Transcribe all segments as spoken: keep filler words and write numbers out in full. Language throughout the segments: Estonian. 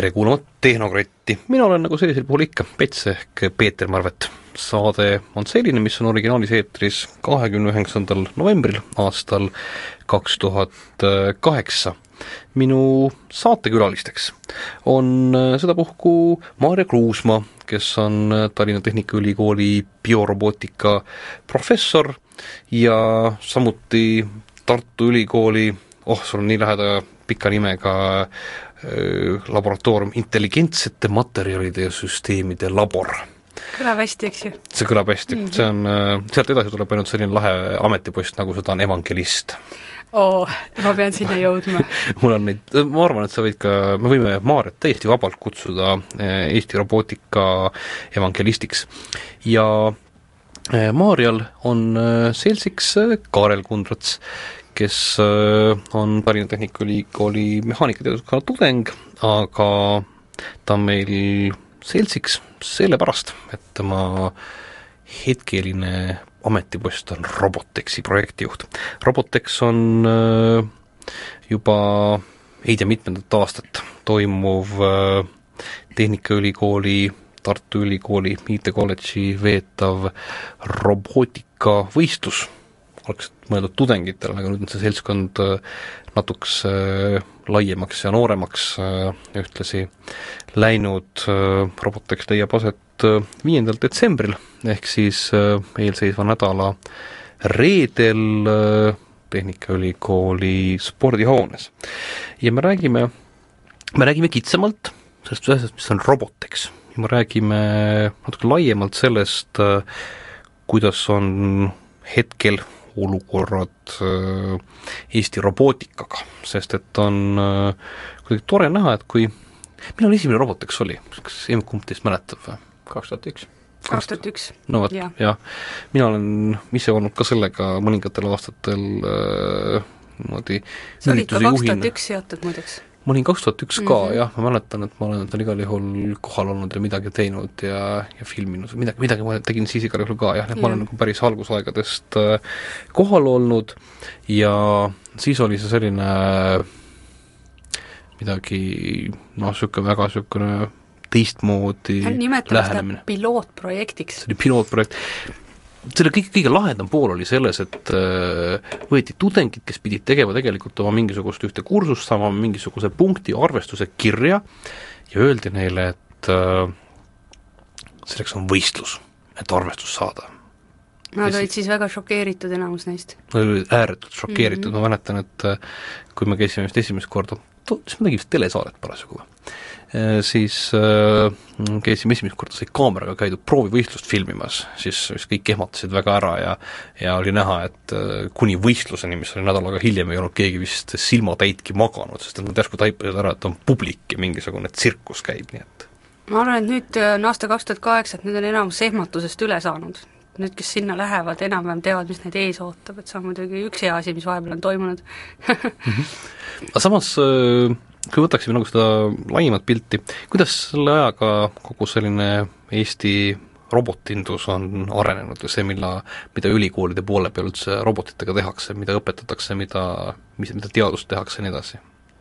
tere kuulama Tehnokratti. Mina olen nagu sellisel puhul ikka Pets ehk Peeter Marvet. Saade on selline, mis on originaalis eetris kahekümne üheksandal novembril aastal kaks tuhat kaheksa. Minu saatekülalisteks on sedapuhku Maarja Kruusmaa, kes on Tallinna Tehnikaülikooli biorobootika professor ja samuti Tartu Ülikooli, oh, sul on nii läheda pika nimega laboratoorium intelligentsete materjalide ja süsteemide labor. Kõlab hästi, eks ju? See kõlab hästi, mm-hmm. see on, sealt edasi tuleb ainult selline lahe ametipost, nagu seda on evangelist. Oo, ma pean sinna jõudma. Mul on neid, ma arvan, et sa võid ka, me võime Maaret täiesti vabalt kutsuda Eesti robootika evangelistiks. Ja Maarjal on seltsiks Kaarel Kundrats, kes on Tallinna Tehnikaülikooli mehaanikateaduskonna tudeng, aga ta on meil seltsiks sellepärast, et tema hetkeline ametipost on Robotexi projektijuht. Robotex on juba ei tea mitmendat aastat toimuv Tehnikaülikooli, Tartu Ülikooli, I T kolledži veetav robootikavõistlus. Oleks mõeldud tudengitele, aga nüüd on see seltskond natuks laiemaks ja nooremaks ühtlasi läinud. Robotex leiab aset viiendal detsembril ehk siis eelseisva nädala reedel Tehnikaülikooli spordihoones. Ja me räägime, me räägime kitsamalt sellest ühest, mis on Robotex. Ja me räägime natuke laiemalt sellest, kuidas on hetkel olukorrad Eesti robootikaga, sest et on kuidagi tore näha, et kui millal esimene Robotex oli, kas kumb teist mäletab või? kaks tuhat üks kaks tuhat üks No võt, jah. Mina olen ise olnud ka sellega mõningatel aastatel niimoodi sa olid ka kaks tuhat üks seotud muideks? Ma olin kaks tuhat üks ka, mm-hmm. jah, ma mäletan, et ma olen tal igal juhul kohal olnud ja midagi teinud ja, ja filminud, midagi, midagi ma tegin siis igal juhul ka, jah, et ma olen nagu päris algusaegadest kohal olnud ja siis oli see selline midagi, noh, niisugune väga niisugune teistmoodi nimetame lähenemine. Seda pilootprojektiks. See oli pilootprojekt. Selle kõige, kõige lahedam pool oli selles, et võeti tudengid, kes pidid tegema tegelikult oma mingisugust ühte kursust, saama mingisuguse punkti arvestuse kirja ja öeldi neile, et selleks on võistlus, et arvestus saada. Nad olid siis väga šokeeritud enamus neist. Nad olid ääretult šokeeritud, mm-hmm. ma mäletan, et kui me käisime just esimest korda, siis me tegime vist telesaadet parasjagu või? Siis äh, käisime esimest korda sai kaameraga käidud proovivõistlust filmimas, siis, siis kõik ehmatasid väga ära ja, ja oli näha, et äh, kuni võistluseni, mis oli nädalaga hiljem, ei olnud keegi vist silmatäitki maganud, sest nad järsku taipasid ära, et on publik ja mingisugune tsirkus käib, nii et ma arvan, et nüüd on aasta kaks tuhat kaheksa, et nüüd on enamus ehmatusest üle saanud. Nüüd, kes sinna lähevad, enam-vähem teavad, mis neid ees ootab, et see on muidugi üks hea asi, mis vahepeal on toimunud. mm-hmm. Aga samas äh, kui võtaksime nagu seda laimat pilti, kuidas selle ajaga kogu selline Eesti robotindus on arenenud ja see, milla, mida ülikoolide poole peal üldse robotitega tehakse, mida õpetatakse, mida, mis, mida teadust tehakse ja nii edasi?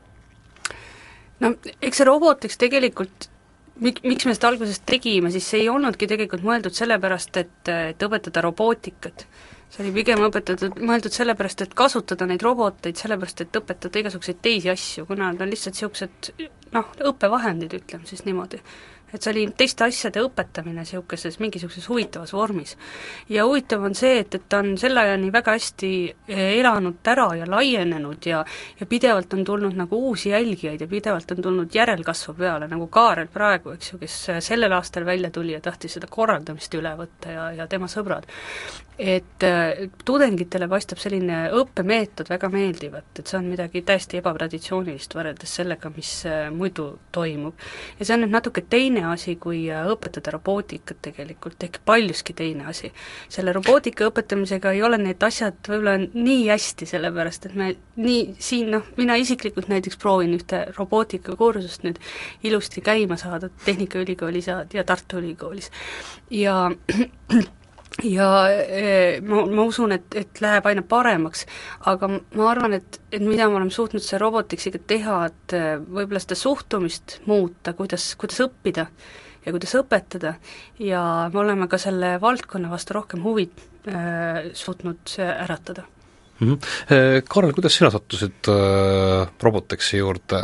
No eks see Robotex tegelikult, mik, miks me seda algusest tegime, siis see ei olnudki tegelikult mõeldud sellepärast, et, et õpetada robootikat. See oli pigem õpetatud, mõeldud sellepärast, et kasutada neid roboteid, sellepärast, et õpetada igasuguseid teisi asju, kuna nad on lihtsalt niisugused, noh, õppevahendid, ütleme siis niimoodi. Et see oli teiste asjade õpetamine niisuguses mingisuguses huvitavas vormis. Ja huvitav on see, et, et ta on selle ajani väga hästi elanud ära ja laienenud ja, ja pidevalt on tulnud nagu uusi jälgijaid ja pidevalt on tulnud järelkasvu peale, nagu Kaarel praegu, eks ju, kes sellel aastal välja tuli ja tahtis seda korraldamist üle võtta ja, ja tema sõbrad. Et äh, tudengitele paistab selline õppemeetod väga meeldivat, et see on midagi täiesti ebatraditsioonilist võrreldes sellega, mis äh, muidu toimub. Ja see on nüüd natuke teine asi, kui äh, õpetada robootikat tegelikult, ehk paljuski teine asi. Selle robootika õpetamisega ei ole need asjad võib-olla nii hästi, sellepärast et me nii siin, noh, mina isiklikult näiteks proovin ühte robootikakursust nüüd ilusti käima saada Tehnikaülikoolis ja, ja Tartu Ülikoolis. Ja ja ma, ma usun, et, et läheb aina paremaks, aga ma arvan, et, et mida me oleme suutnud see robotiksiga teha, et võib-olla seda suhtumist muuta, kuidas, kuidas õppida ja kuidas õpetada, ja me oleme ka selle valdkonna vastu rohkem huvi äh, suutnud äratada. Mm-hmm. Karl, kuidas sina sattusid äh, Robotexi juurde?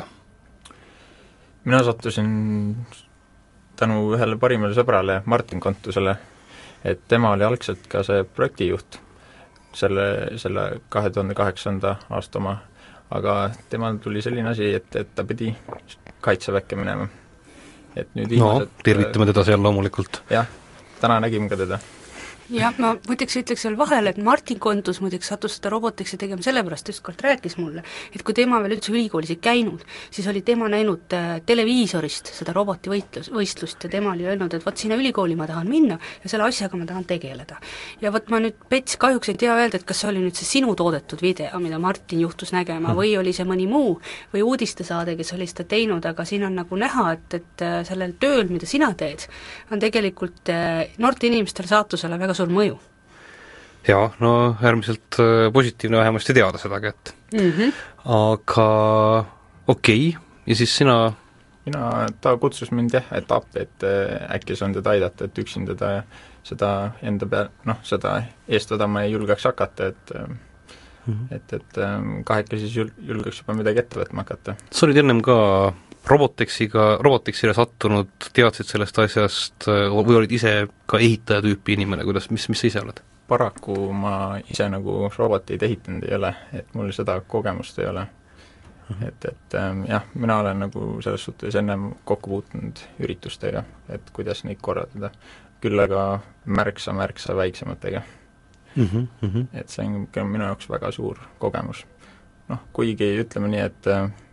Mina sattusin tänu ühele parimale sõbrale, Martin Kontusele, et tema oli algselt ka see projektijuht, selle, selle kahe tuhande kaheksanda aasta oma, aga temal tuli selline asi, et, et ta pidi kaitseväkke minema. Et nüüd viimased, no, tervitame teda seal loomulikult. Jah, täna nägime ka teda. jah, ma muideks ütleks seal vahele, et Martin Kontus muideks sattus seda Robotexi tegema sellepärast, ükskord rääkis mulle, et kui tema veel üldse ülikoolis ei käinud, siis oli tema näinud äh, televiisorist seda robotivõitlus, võistlust ja tema oli öelnud, et vot sinna ülikooli ma tahan minna ja selle asjaga ma tahan tegeleda. Ja vot ma nüüd, Pets, kahjuks ei tea öelda, et kas see oli nüüd see sinu toodetud video, mida Martin juhtus nägema, või oli see mõni muu, või uudistesaade, kes oli seda teinud, aga siin on nagu näha, et, et sellel tööl, mida sina teed, on tegelikult äh, noorte inimestele saatusele väga suur mõju. Jaa, no äärmiselt positiivne vähemasti teada sedagi, et mm -hmm. aga okei okay., ja siis sina mina, ta kutsus mind jah, et appi, et äkki saan teda aidata, et üksin teda seda enda peal, noh, seda eest vedama ei julgeks hakata, et mm -hmm. et, et kahekesi siis jul-, julgeks juba midagi ette võtma hakata. sa olid ennem ka Robotexiga, Robotexile sattunud, teadsid sellest asjast või olid ise ka ehitaja tüüpi inimene, kuidas, mis, mis sa ise oled? Paraku ma ise nagu roboteid ehitanud ei ole, et mul seda kogemust ei ole. Mm-hmm. Et, et jah, mina olen nagu selles suhtes ennem kokku puutunud üritustega, et kuidas neid korraldada, küll aga märksa, märksa väiksematega. Mm-hmm, mm-hmm. Et see on ka minu jaoks väga suur kogemus. Noh, kuigi ütleme nii, et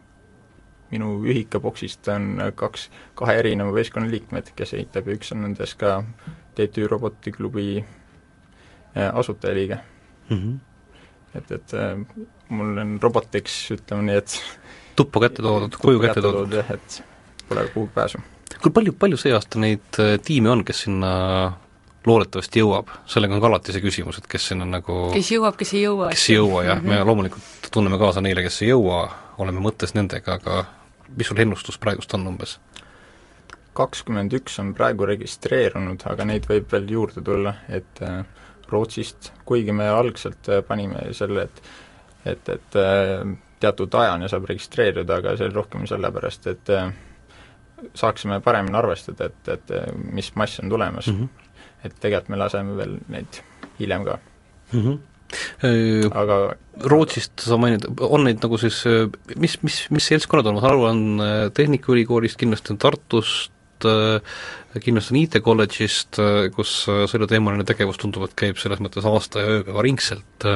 minu ühikaboksist on kaks, kahe erineva võistkonna liikmed, kes ehitab ja üks on nendes ka T T Ü robotiklubi asutajaliige. Mm-hmm. Et, et mul on Robotex, ütleme nii, et tuppa kätte toodud, koju kätte toodud. Jah, et pole kuhugi pääsu. Kui palju, palju see aasta neid tiime on, kes sinna loodetavasti jõuab? Sellega on ka alati see küsimus, et kes sinna nagu kes jõuab, kes ei jõua. Kes ei jõua, jah. Mm-hmm. Me loomulikult tunneme kaasa neile, kes ei jõua, oleme mõttes nendega, aga mis sul ennustus praegust on umbes? kakskümmend üks on praegu registreerunud, aga neid võib veel juurde tulla, et Rootsist, kuigi me algselt panime selle, et et, et teatud ajani saab registreerida, aga see oli rohkem sellepärast, et saaksime paremini arvestada, et, et mis mass on tulemas. Mm-hmm. Et tegelikult me laseme veel neid hiljem ka. Mm-hmm. Aga Rootsist sa mainid, on neid nagu siis, mis, mis, mis seltskonnad on, ma saan aru, on Tehnikaülikoolist, kindlasti on Tartust, kindlasti on I T kolledžist, kus selle teemaline tegevus tundub, et käib selles mõttes aasta ja ööga ringselt,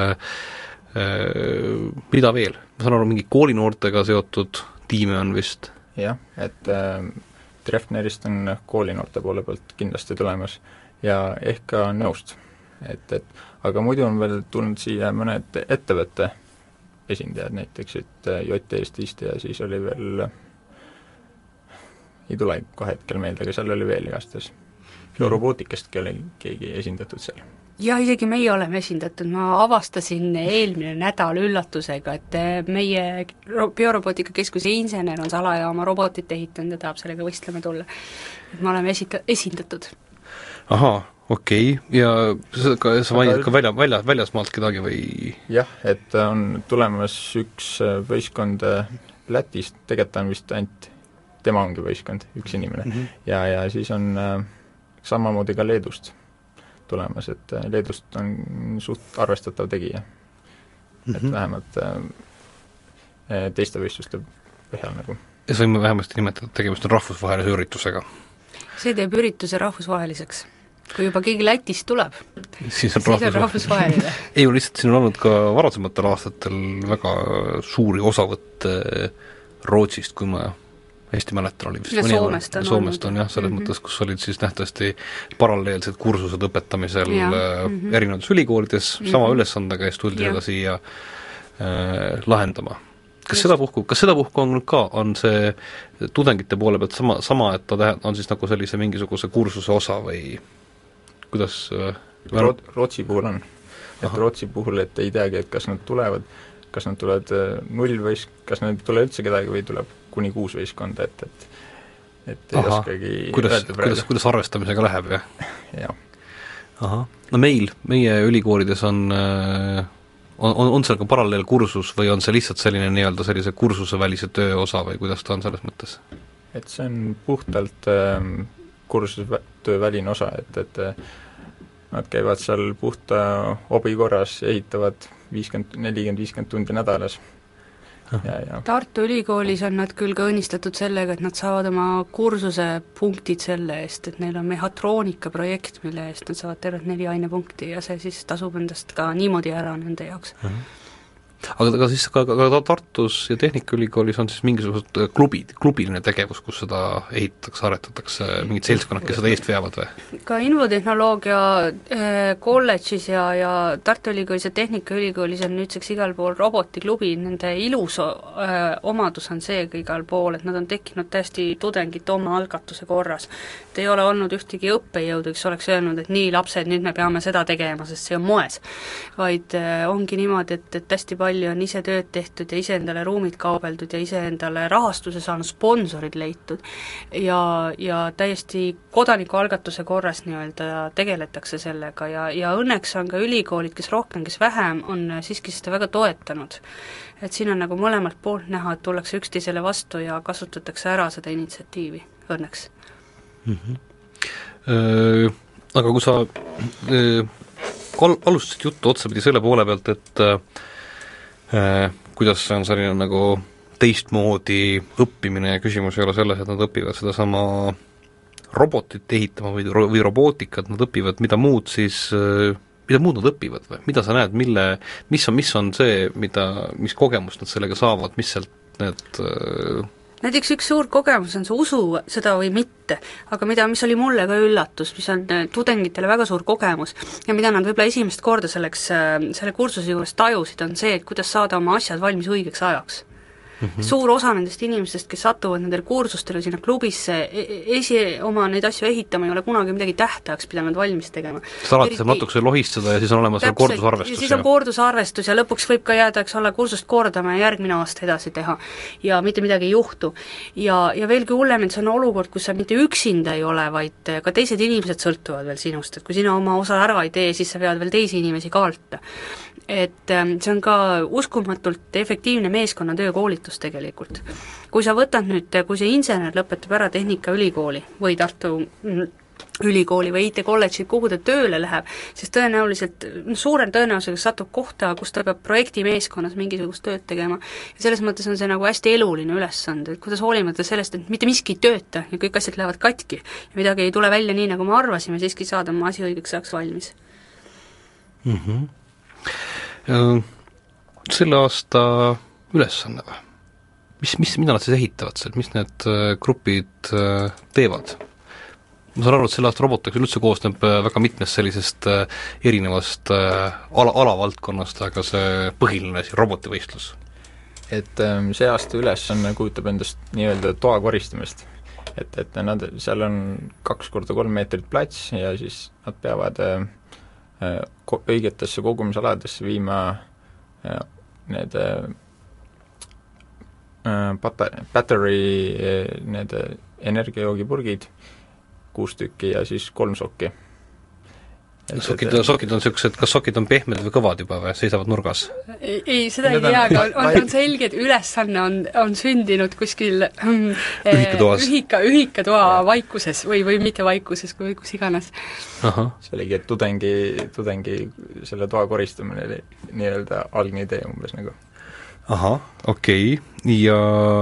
mida veel? Ma saan aru, mingi koolinoortega seotud tiime on vist? Jah, et äh, Treffnerist on koolinoorte poole pealt kindlasti tulemas ja ehk ka Nõust, et, et aga muidu on veel tulnud siia mõned ettevõtte esindajad, näiteks et J T-st ja siis oli veel, ei tule kohe hetkel meelde, aga seal oli veel igastahes. Robootikastki oli keegi esindatud seal. Ja isegi meie oleme esindatud, ma avastasin eelmine nädal üllatusega, et meie biorobootika keskuse insener on salaja oma robotit ehitanud ja tahab sellega võistlema tulla. Et me oleme esita- esindatud. Ahaa, okei, okay. Ja sa, ka, sa mainid ka välja, välja, väljasmaalt kedagi või? Jah, et on tulemas üks võistkond Lätist, tegelikult on vist ainult tema ongi võistkond, üks inimene mm, -hmm. ja, ja siis on äh, samamoodi ka Leedust tulemas, et Leedust on suht arvestatav tegija mm. -hmm. Et vähemalt äh, teiste võistluste põhjal nagu. Ja sa võime vähemasti nimetada, et tegemist on rahvusvahelise üritusega? See teeb ürituse rahvusvaheliseks. Kui juba keegi Lätist tuleb, siis on, siis on rahvusvaheline. Ei ole lihtsalt, siin on olnud ka varasematel aastatel väga suuri osavõtte Rootsist, kui ma hästi mäletan, oli vist ja Soomest on, Soomest on jah, selles mm -hmm. mõttes, kus olid siis nähtavasti paralleelsed kursused õpetamisel ja, mm -hmm. erinevates ülikoolides, mm -hmm. sama ülesandega eest tuldi seda siia äh, lahendama. Kas Just. seda puhku, kas seda puhku on ka, on see tudengite poole pealt sama, sama, et ta on siis nagu sellise mingisuguse kursuse osa või kuidas, Root-, Rootsi puhul on. et Aha. Rootsi puhul, et ei teagi, et kas nad tulevad, kas nad tulevad null võis-, kas nad ei tule üldse kedagi või tuleb kuni kuus võistkonda, et, et et ei Aha. oskagi kuidas, kuidas, kuidas arvestamisega läheb, jah? jah. Ahah, no meil, meie ülikoolides on, on, on, on seal ka paralleelkursus või on see lihtsalt selline nii-öelda sellise kursusevälise töö osa või kuidas ta on selles mõttes? Et see on puhtalt äh, kursustöö väline osa, et, et nad käivad seal puhta hobi korras, ehitavad viiskümmend, nelikümmend, viiskümmend tundi nädalas. Ja, ja. Tartu Ülikoolis on nad küll ka õnnistatud sellega, et nad saavad oma kursuse punktid selle eest, et neil on mehhatroonika projekt, mille eest nad saavad tervelt neli ainepunkti ja see siis tasub endast ka niimoodi ära nende jaoks. Aga, aga siis ka, ka Tartus ja Tehnikaülikoolis on siis mingisugused klubid, klubiline tegevus, kus seda ehitatakse, aretatakse, mingid seltskonnad, kes seda eest veavad või? Ka infotehnoloogia äh, kolledžis ja, ja Tartu Ülikoolis ja Tehnikaülikoolis on nüüdseks igal pool robotiklubi, nende ilus äh, omadus on see ka igal pool, et nad on tekkinud täiesti tudengite oma algatuse korras. Et ei ole olnud ühtegi õppejõudu, kes oleks öelnud, et nii lapsed, nüüd me peame seda tegema, sest see on moes. Vaid äh, ongi niimoodi, et, et hästi palju palju on ise tööd tehtud ja ise endale ruumid kaubeldud ja ise endale rahastuse saanud, sponsorid leitud ja, ja täiesti kodanikualgatuse korras nii-öelda tegeletakse sellega ja, ja õnneks on ka ülikoolid, kes rohkem, kes vähem, on siiski seda väga toetanud. Et siin on nagu mõlemalt poolt näha, et tullakse üksteisele vastu ja kasutatakse ära seda initsiatiivi, õnneks. Mm-hmm. Öö, aga kui sa öö, al- alustasid juttu otsapidi selle poole pealt, et Äh, kuidas see on selline nagu teistmoodi õppimine ja küsimus ei ole selles, et nad õpivad sedasama robotit ehitama või, või robootikat, nad õpivad mida muud siis, mida muud nad õpivad või mida sa näed, mille, mis on, mis on see, mida, mis kogemust nad sellega saavad, mis sealt need äh, näiteks üks suur kogemus on see usu seda või mitte, aga mida, mis oli mulle ka üllatus, mis on tudengitele väga suur kogemus ja mida nad võib-olla esimest korda selleks, selle kursuse juures tajusid, on see, et kuidas saada oma asjad valmis õigeks ajaks. Mm-hmm. Suur osa nendest inimestest, kes satuvad nendel kursustele sinna klubisse, esi oma neid asju ehitama ei ole kunagi midagi tähtajaks pidanud valmis tegema. Sest alati saab natukese lohistada ja siis on olemas täpselt, kordusarvestus. Ja siis on kordusarvestus ja lõpuks võib ka jääda, eks olla, kursust kordama ja järgmine aasta edasi teha. Ja mitte midagi ei juhtu. Ja, ja veelgi hullem, et see on olukord, kus sa mitte üksinda ei ole, vaid ka teised inimesed sõltuvad veel sinust, et kui sina oma osa ära ei tee, siis sa vead veel teisi inimesi kaalt. Et see on ka uskumatult efektiivne meeskonnatöö koolitus tegelikult. Kui sa võtad nüüd, kui see insener lõpetab ära Tehnikaülikooli või Tartu ülikooli või I T-kolledži, kuhu ta tööle läheb, siis tõenäoliselt, no suurem tõenäosusega satub kohta, kus ta peab projektimeeskonnas mingisugust tööd tegema. Ja selles mõttes on see nagu hästi eluline ülesand, et kuidas hoolimata sellest, et mitte miski ei tööta ja kõik asjad lähevad katki ja midagi ei tule välja nii, nagu me arvasime, siiski saada oma asi õigeks ajaks valmis. Mhm. Selle aasta ülesanne või? Mis, mis, mida nad siis ehitavad seal, mis need grupid teevad? Ma saan aru, et selle aasta robotiks üldse koosneb väga mitmest sellisest erinevast ala, alavaldkonnast, aga see põhiline siin robotivõistlus. Et see aasta ülesanne kujutab endast nii-öelda toa koristamist. Et, et nad, seal on kaks korda kolm meetrit plats ja siis nad peavad õigetesse kogumisaladesse viima need pata-, battery need energiajoogipurgid, kuus tükki ja siis kolm sokki. Sokid, sokid on niisugused, kas sokid on pehmed või kõvad juba või seisavad nurgas? Ei, ei seda ei tea, aga on, on selge, et ülesanne on, on sündinud kuskil ühikatoas. ühika, ühikatoa vaikuses või, või mitte vaikuses, kui kus iganes. Aha. See oligi, et tudengi, tudengi selle toa koristamine oli nii-öelda algne idee umbes nagu. Ahah, okei, okay. Ja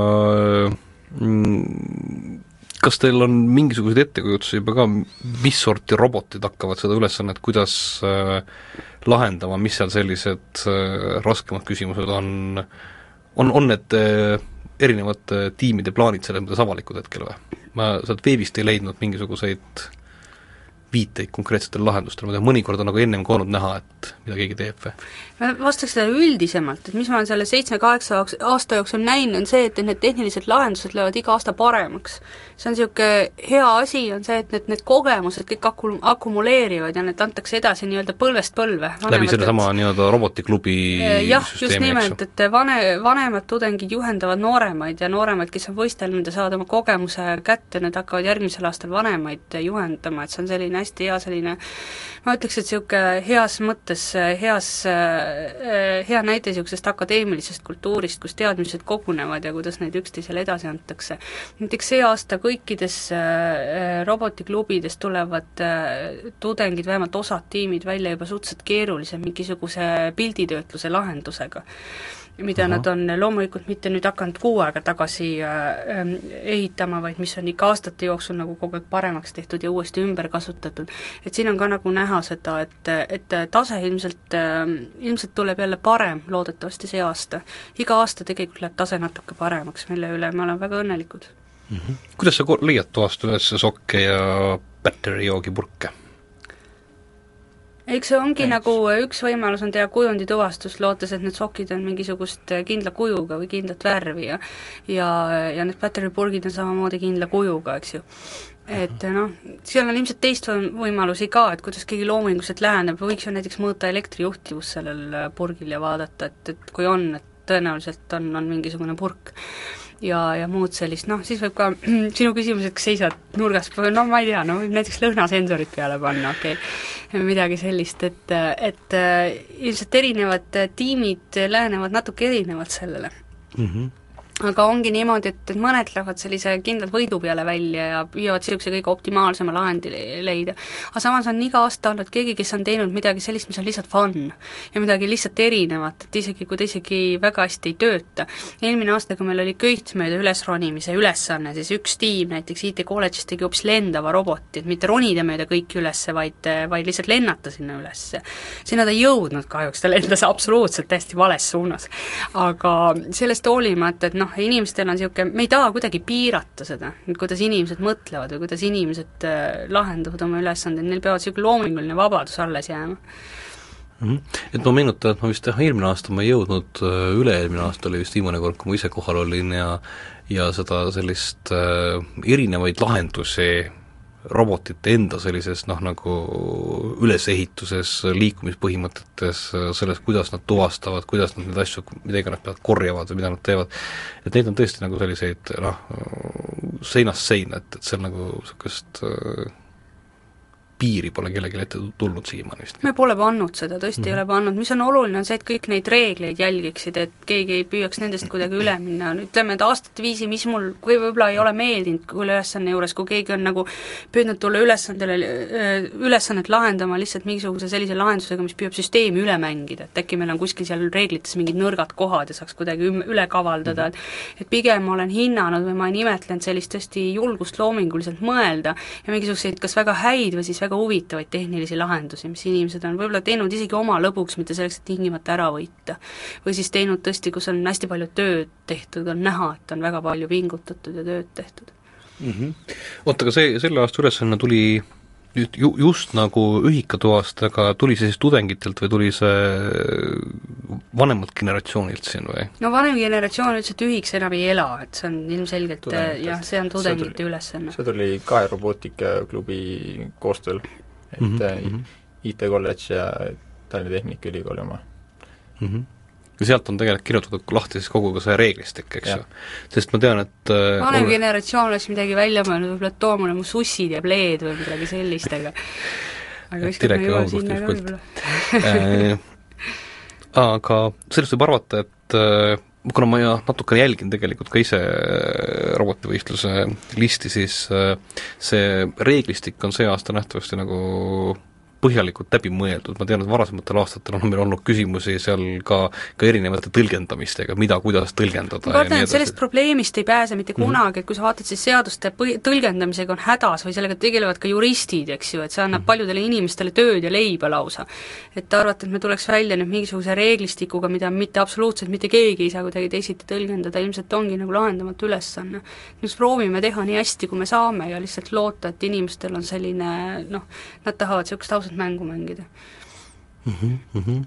mm, kas teil on mingisuguseid ettekujutusi juba ka, mis sorti robotid hakkavad seda ülesannet, kuidas äh, lahendama, mis seal sellised äh, raskemad küsimused on, on, on need äh, erinevate tiimide plaanid selles mõttes avalikud hetkel või? Ma sealt veebist ei leidnud mingisuguseid viiteid konkreetsetele lahendustele, mida mõnikord on nagu ennem ka olnud näha, et mida keegi teeb või? ma vastaks seda üldisemalt, et mis ma olen selle seitsme-kaheksa aasta jooksul näinud, on see, et need tehnilised lahendused lähevad iga aasta paremaks. see on niisugune hea asi, on see, et need, need kogemused kõik aku-, akumuleerivad ja need antakse edasi nii-öelda põlvest põlve. läbi selle sama nii-öelda robotiklubi jah, süsteemi, just nimelt, et vane, vanemad tudengid juhendavad nooremaid ja nooremaid, kes on võistelnud ja saavad oma kogemuse kätte, need hakkavad järgmisel aastal vanemaid juhendama, et see on selline hästi hea selline, ma ütleks, et niisugune heas mõttes, heas hea näide niisugusest akadeemilisest kultuurist, kus teadmised kogunevad ja kuidas neid üksteisele edasi antakse. näiteks see aasta kõikides robotiklubides tulevad tudengid, vähemalt osad tiimid välja juba suhteliselt keerulise mingisuguse pilditöötluse lahendusega, mida Aha. nad on loomulikult mitte nüüd hakanud kuu aega tagasi äh, ehitama, vaid mis on ikka aastate jooksul nagu kogu aeg paremaks tehtud ja uuesti ümber kasutatud. Et siin on ka nagu näha seda, et, et tase ilmselt, äh, ilmselt tuleb jälle parem loodetavasti see aasta. Iga aasta tegelikult läheb tase natuke paremaks, mille üle me oleme väga õnnelikud. Mm-hmm. Kuidas sa leiad toast üles sokke ja batterijoogi-purke? eks see ongi Eks. nagu üks võimalus on teha kujundituvastus, lootes, et need sokid on mingisugust kindla kujuga või kindlat värvi ja ja, ja need batteripurgid on samamoodi kindla kujuga, eks ju. Et noh, seal on ilmselt teist võimalusi ka, et kuidas keegi loominguliselt läheneb, võiks ju näiteks mõõta elektrijuhtivus sellel purgil ja vaadata, et, et kui on, et tõenäoliselt on, on mingisugune purk. ja, ja muud sellist, noh, siis võib ka sinu küsimus, et kas seisad nurgas, no ma ei tea, no võib näiteks lõhnasensorit peale panna, okei okay., midagi sellist, et, et ilmselt erinevad tiimid lähenevad natuke erinevalt sellele mm-hmm. aga ongi niimoodi, et, et mõned lähevad sellise kindlalt võidu peale välja ja püüavad niisuguse kõige optimaalsema lahendi leida. Aga samas on iga aasta olnud keegi, kes on teinud midagi sellist, mis on lihtsalt fun ja midagi lihtsalt erinevat, et isegi kui ta isegi väga hästi ei tööta. Eelmine aasta, kui meil oli köitmööda ülesronimise ülesanne, siis üks tiim näiteks I T kolledžis tegi hoopis lendava roboti, et mitte ronida mööda kõik ülesse, vaid, vaid lihtsalt lennata sinna ülesse. Sinna ta ei jõudnud kahjuks, ta lendas absoluutselt täiesti vales suunas. Aga sellest hoolimata, et noh, inimestel on niisugune, me ei taha kuidagi piirata seda, kuidas inimesed mõtlevad või kuidas inimesed lahendavad oma ülesanded, neil peavad niisugune loominguline vabadus alles jääma. Mm-hmm. Et ma meenutan, et ma vist jah, eelmine aasta ma ei jõudnud, üle-eelmine aasta oli vist viimane kord, kui ma ise kohal olin ja ja seda sellist äh, erinevaid lahendusi robotite enda sellises noh, nagu ülesehituses, liikumispõhimõtetes, selles, kuidas nad tuvastavad, kuidas nad neid asju, mida iganes peavad korjavad või mida nad teevad, et neid on tõesti nagu selliseid noh, seinast seina, et, et see on nagu niisugust äh, piiri pole kellelegi ette tulnud siiamaani vist. me pole pannud seda, tõesti mm-hmm. ei ole pannud, mis on oluline, on see, et kõik neid reegleid jälgiksid, et keegi ei püüaks nendest kuidagi üle minna, ütleme, et aastate viisi, mis mul kui võib-olla ei ole meeldinud kui ülesanne juures, kui keegi on nagu püüdnud tulla ülesandele, ülesannet lahendama lihtsalt mingisuguse sellise lahendusega, mis püüab süsteemi üle mängida, et äkki meil on kuskil seal reeglites mingid nõrgad kohad ja saaks kuidagi üm-, üle kavaldada mm-hmm., et et pigem olen hinnanud või ma olen imetlenud sellist tõesti julgust loominguliselt mõelda ja mingisuguseid kas väga häid või siis väga huvitavaid tehnilisi lahendusi, mis inimesed on võib-olla teinud isegi oma lõbuks, mitte selleks, et tingimata ära võita. Või siis teinud tõesti, kus on hästi palju tööd tehtud, on näha, et on väga palju pingutatud ja tööd tehtud. Mm-hmm. Oota, aga see, selle aasta ülesanne tuli nüüd ju, just nagu ühikatoast, aga tuli see siis tudengitelt või tuli see vanemalt generatsioonilt siin või? No vanem generatsioon ütles, et ühiks enam ei ela, et see on ilmselgelt, jah, see on tudengite ülesanne. See tuli K E robootikaklubi koostööl, et mm-hmm. I T kolledž ja Tallinna Tehnikaülikooli oma. Mm-hmm. ja sealt on tegelikult kirjutatud lahti siis kogu ka see reeglistik, eks ju. Sest ma tean, et vanem ole... generatsioon oleks midagi välja mõelnud, võib-olla too mulle mu sussid ja pleed või midagi sellist, aga aga ükskord me jõuame sinna ka võib-olla. Aga sellest võib arvata, et kuna ma natukene jälgin tegelikult ka ise robotivõistluse listi, siis see reeglistik on see aasta nähtavasti nagu põhjalikult läbi mõeldud, ma tean, et varasematel aastatel on meil olnud küsimusi seal ka, ka erinevate tõlgendamistega, mida, kuidas tõlgendada. ma kardan, et sellest probleemist ei pääse mitte kunagi mm, -hmm. et kui sa vaatad, siis seaduste põhi, tõlgendamisega on hädas või sellega tegelevad ka juristid, eks ju, et see annab mm -hmm. paljudele inimestele tööd ja leiba lausa. et arvata, et me tuleks välja nüüd mingisuguse reeglistikuga, mida mitte absoluutselt mitte keegi ei saa kuidagi teisiti tõlgendada, ilmselt ongi nagu lahendamatu ülesanne. nüüd proovime teha nii hästi, kui me saame ja lihtsalt loota, et inimestel on selline noh, nad tahavad niisugust ausat mängu mängida mm. -hmm.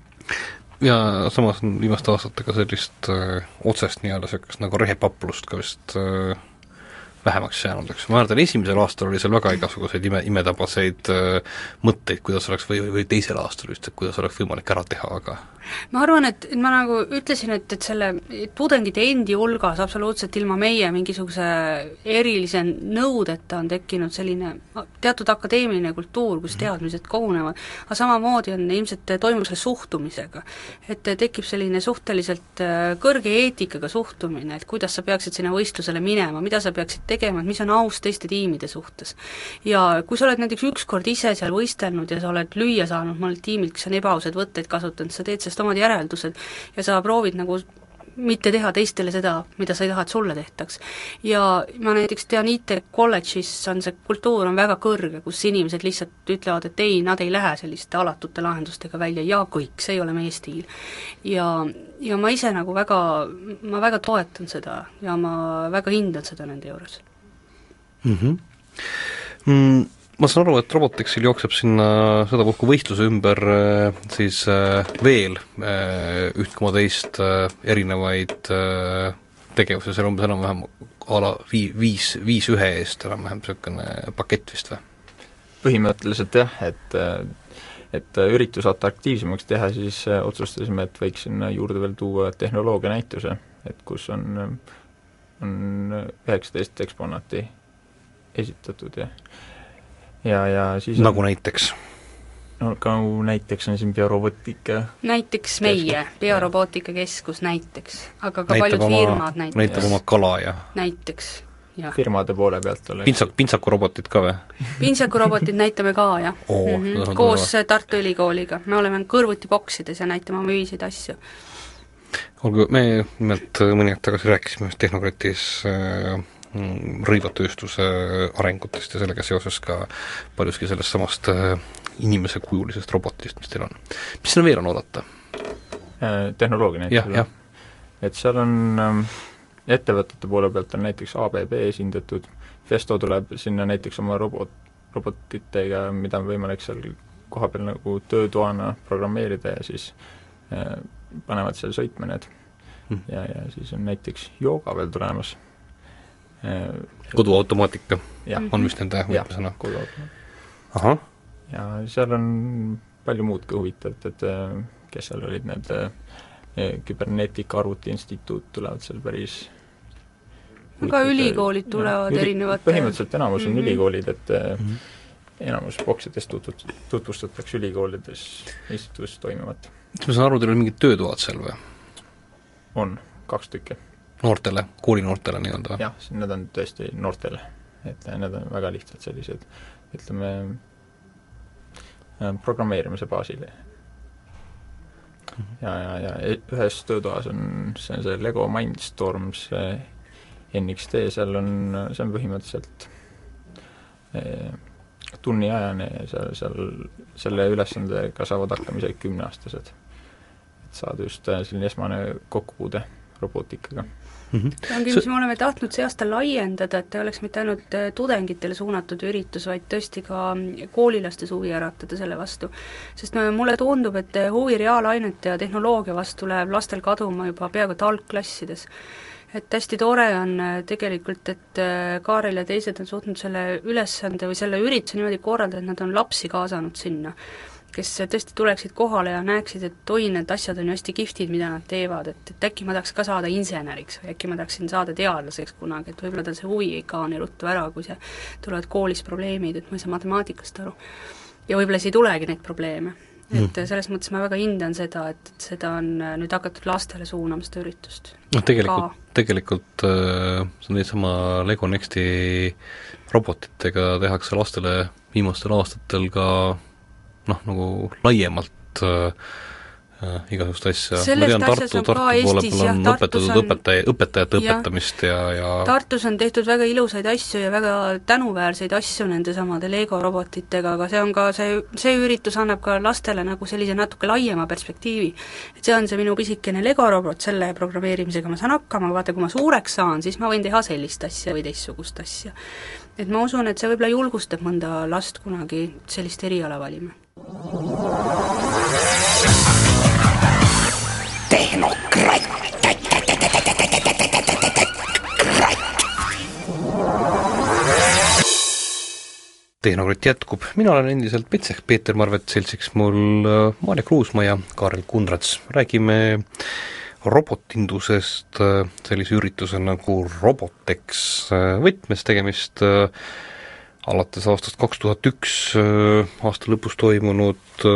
Ja samas on viimaste aastatega sellist öö, otsest nii-öelda niisugust nagu rehepaplust ka vist öö, vähemaks jäänud, eks. ma arvan, et esimesel aastal oli seal väga igasuguseid ime, imetabaseid öö, mõtteid, kuidas oleks või, või teisel aastal just, et kuidas oleks võimalik ära teha, aga ma arvan, et ma nagu ütlesin, et, et selle tudengite endi hulgas absoluutselt ilma meie mingisuguse erilise nõudeta on tekkinud selline teatud akadeemiline kultuur, kus teadmised kogunevad, aga samamoodi on ilmselt toimub selle suhtumisega. Et tekib selline suhteliselt kõrge eetikaga suhtumine, et kuidas sa peaksid sinna võistlusele minema, mida sa peaksid tegema, et mis on aus teiste tiimide suhtes. Ja kui sa oled näiteks ükskord ise seal võistelnud ja sa oled lüüa saanud mõnelt tiimilt, kes on ebaausad võtteid kasutanud, sa teed sellest omad järeldused ja sa proovid nagu mitte teha teistele seda, mida sa ei taha, et sulle tehtaks. Ja ma näiteks tean I T kolledžis on see kultuur on väga kõrge, kus inimesed lihtsalt ütlevad, et ei, nad ei lähe selliste alatute lahendustega välja ja kõik, see ei ole meie stiil. Ja, ja ma ise nagu väga, ma väga toetan seda ja ma väga hindan seda nende juures mm-hmm. mm. Ma saan aru, et Robotexil jookseb sinna sedapuhku võistluse ümber siis veel üht koma teist erinevaid tegevusi, seal umbes enam-vähem ala vii, viis, viis ühe eest enam-vähem niisugune pakett vist või? Põhimõtteliselt jah, et et üritus atraktiivsemaks teha, siis otsustasime, et võiks sinna juurde veel tuua tehnoloogia näituse, et kus on, on üheksateist eksponaati esitatud ja ja, ja siis nagu on, näiteks? No ka näiteks on siin biorobootika näiteks meie, Biorobootika Keskus näiteks, aga ka näitab paljud oma, firmad näiteks. näitab oma kala ja näiteks, jah. Firmade poole pealt oleks Pintsak, pintsakurobotid ka või? Pintsakurobotid näitame ka, jah Oo, mm -hmm. koos Tartu Ülikooliga, me oleme kõrvuti boksides ja näitame oma ühiseid asju. Olgu, me nimelt mõni aeg tagasi rääkisime Tehnokratis äh, rõivatööstuse arengutest ja sellega seoses ka paljuski sellest samast äh, inimesekujulisest robotist, mis teil on. Mis seal veel on oodata? Tehnoloogia näiteks? jah, jah. Et seal on ähm, ettevõtete poole pealt on näiteks A B B esindatud, Festo tuleb sinna näiteks oma robot, robotitega, mida on võimalik seal koha peal nagu töötoana programmeerida ja siis äh, panevad seal sõitma need hmm. ja, ja siis on näiteks jooga veel tulemas. Koduautomaatika ja. on vist nende võtmesõna. Ahah. Ja seal on palju muudki huvitavat, et kes seal olid need küberneetika arvutiinstituut tulevad seal päris ka ülikoolid tulevad ja, erinevad põhimõtteliselt enamus on mm -hmm. ülikoolid, et mm -hmm. enamus boksidest tutvust, tutvustatakse ülikoolides instituudis toimuvat. Ma saan aru, teil on mingid töötoad seal või? On, kaks tükki. Noortele, koolinoortele nii-öelda? jah, need on tõesti noortele, et need on väga lihtsalt sellised, ütleme, programmeerimise baasil. Mm-hmm. ja, ja, ja ühes töötoas on, see on see Lego Mindstorms N X T, seal on, see on põhimõtteliselt eh, tunniajane ja seal, seal selle ülesandega saavad hakkama isegi kümneaastased. Et saada just selline esmane kokkupuude robootikaga. Mm-hmm. ongi, mis me oleme tahtnud see aasta laiendada, et ei oleks mitte ainult tudengitele suunatud üritus, vaid tõesti ka koolilastes huvi äratada selle vastu. Sest no, mulle tundub, et huvi reaalainete ja tehnoloogia vastu läheb lastel kaduma juba peaaegu et algklassides. Et hästi tore on tegelikult, et Kaarel ja teised on suutnud selle ülesande või selle ürituse niimoodi korraldada, et nad on lapsi kaasanud sinna, kes tõesti tuleksid kohale ja näeksid, et oi, need asjad on ju hästi kihvtid, mida nad teevad, et, et äkki ma tahaks ka saada inseneriks või äkki ma tahaksin saada teadlaseks kunagi, et võib-olla tal see huvi ei kao nii ruttu ära, kui see tulevad koolis probleemid, et ma ei saa matemaatikast aru. Ja võib-olla siis ei tulegi neid probleeme. Et mm. selles mõttes ma väga hindan seda, et seda on nüüd hakatud lastele suunama seda üritust. noh, tegelikult, tegelikult äh, see on niisama Lego Nexti robotitega tehakse lastele viimastel aastatel ka noh, nagu laiemalt äh, igasugust asja. Sellest ma tean, Tartu, Tartu poole peal on õpetatud on... õpetaja, õpetajate ja, õpetamist ja, ja Tartus on tehtud väga ilusaid asju ja väga tänuväärseid asju nende samade Lego robotitega, aga see on ka, see, see üritus annab ka lastele nagu sellise natuke laiema perspektiivi. Et see on see minu pisikene Lego robot, selle programmeerimisega ma saan hakkama, vaata kui ma suureks saan, siis ma võin teha sellist asja või teistsugust asja. Et ma usun, et see võib-olla julgustab mõnda last kunagi sellist eriala valima. Tehnokratt. Tehnokratt jätkub. Mina olen endiselt Petsek, Peeter Marvet, seltsiks mul Maarja Kruusma ja Kaarel Kundrats. Räägime robotindusest sellise ürituse nagu Robotex võtmes, tegemist alates aastast kaks tuhat üks aasta lõpus toimunud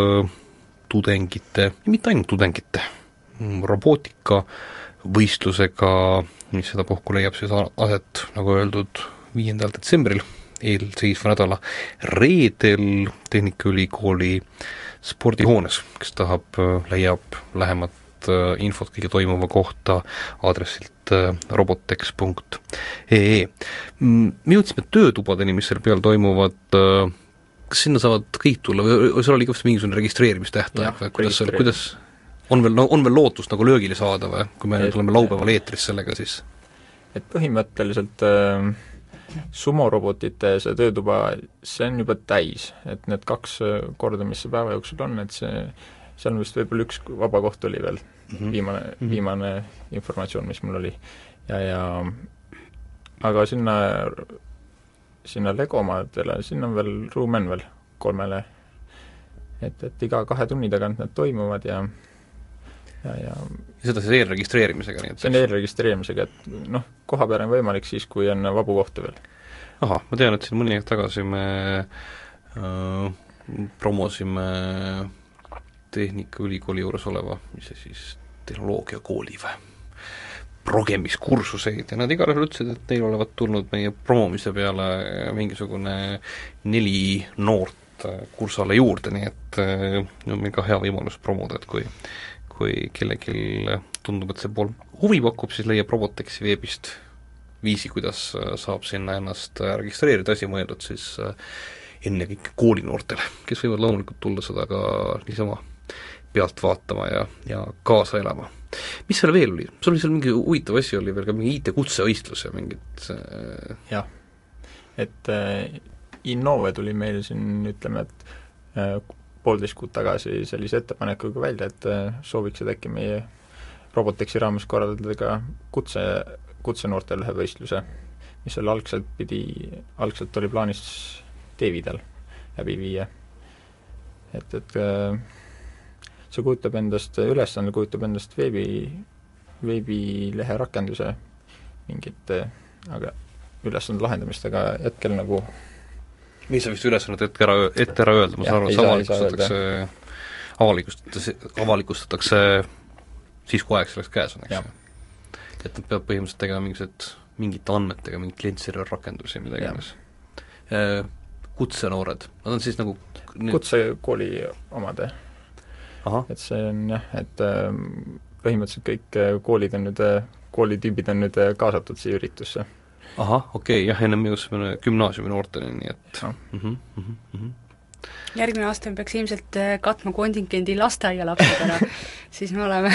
tudengite, mitte ainult tudengite, robootika võistlusega, mis seda puhku leiab siis aset, nagu öeldud, viiendal detsembril, eelseisva nädala reedel Tehnikaülikooli spordihoones, kes tahab, leiab lähemat infot kõige toimuva kohta aadressilt robotex punkt ee. Me jõudsime töötubadeni, mis seal peal toimuvad, kas sinna saavad kõik tulla või seal oli kõvasti mingisugune registreerimistähtaeg või kuidas, kuidas on veel, on veel lootust nagu löögile saada või, kui me tuleme laupäeval eetris sellega siis? Et põhimõtteliselt äh, sumorobotite see töötuba, see on juba täis, et need kaks korda, mis see päeva jooksul on, et see, seal on vist võib-olla üks vaba koht oli veel, mm-hmm. viimane, viimane informatsioon, mis mul oli. Ja, ja aga sinna, sinna Legomaadele, sinna on veel ruum on veel kolmele, et, et iga kahe tunni tagant need toimuvad ja ja, ja ja seda siis eelregistreerimisega, nii et see on eelregistreerimisega, et noh, koha peal on võimalik siis, kui on vabu kohta veel. Ahah, ma tean, et siin mõni aeg tagasi me äh, promosime Tehnikaülikooli juures oleva, mis see siis, tehnoloogiakooli või progemiskursuseid ja nad igal juhul ütlesid, et neil olevat tulnud meie promomise peale mingisugune neli noort kursale juurde, nii et on meil ka hea võimalus promoda, et kui kui kellelgi tundub, et see pool huvi pakub, siis leiab Robotexi veebist viisi, kuidas saab sinna ennast registreerida, asi mõeldud siis ennekõike koolinoortele, kes võivad loomulikult tulla seda ka niisama pealt vaatama ja, ja kaasa elama. Mis seal veel oli? Sul oli seal mingi huvitav asi, oli veel ka mingi I T-kutsevõistlus ja mingid jah, et äh, Innove tuli meil siin, ütleme, et äh, poolteist kuud tagasi sellise ettepanekuga välja, et sooviksid äkki meie Robotexi raames korraldada ka kutse, kutsenoortele ühe võistluse, mis oli algselt pidi, algselt oli plaanis T-Vidal läbi viia. Et, et see kujutab endast, ülesanne kujutab endast veebi, veebilehe rakenduse mingit, aga ülesande lahendamist, aga hetkel nagu nii sa vist ülesannet ette ära, ette ära öelda, ma saan aru, et avalikustatakse, avalikustatakse, avalikustatakse siis, kui aeg selleks käes on, eks. Et nad peavad põhimõtteliselt tegema mingisugused, mingite andmetega, mingit klientserver rakendusi, mida iganes. Kutsenoored, nad on siis nagu kutsekooli omade. Et see on jah, et põhimõtteliselt kõik koolid on nüüd, koolitüübid on nüüd kaasatud siia üritusse. Ahah, okei okay,, jah, ennem jõudsime gümnaasiumi noorteni, nii et no. mm-hmm, mm-hmm. Järgmine aasta me peaks ilmselt katma kontingendi lasteaialapsedena, siis me oleme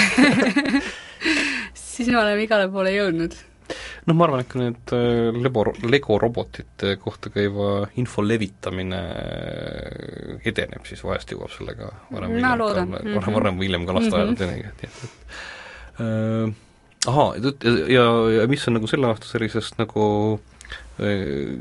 siis me oleme igale poole jõudnud. Noh, ma arvan, et need Lego, Lego robotite kohta käiva info levitamine edeneb, siis vahest jõuab sellega varem ma loodan. Ka, mm-hmm. varem või hiljem ka lasteaialadeni, et jah, et äh, ahaa, ja, ja, ja mis on nagu selle aasta sellisest nagu äh,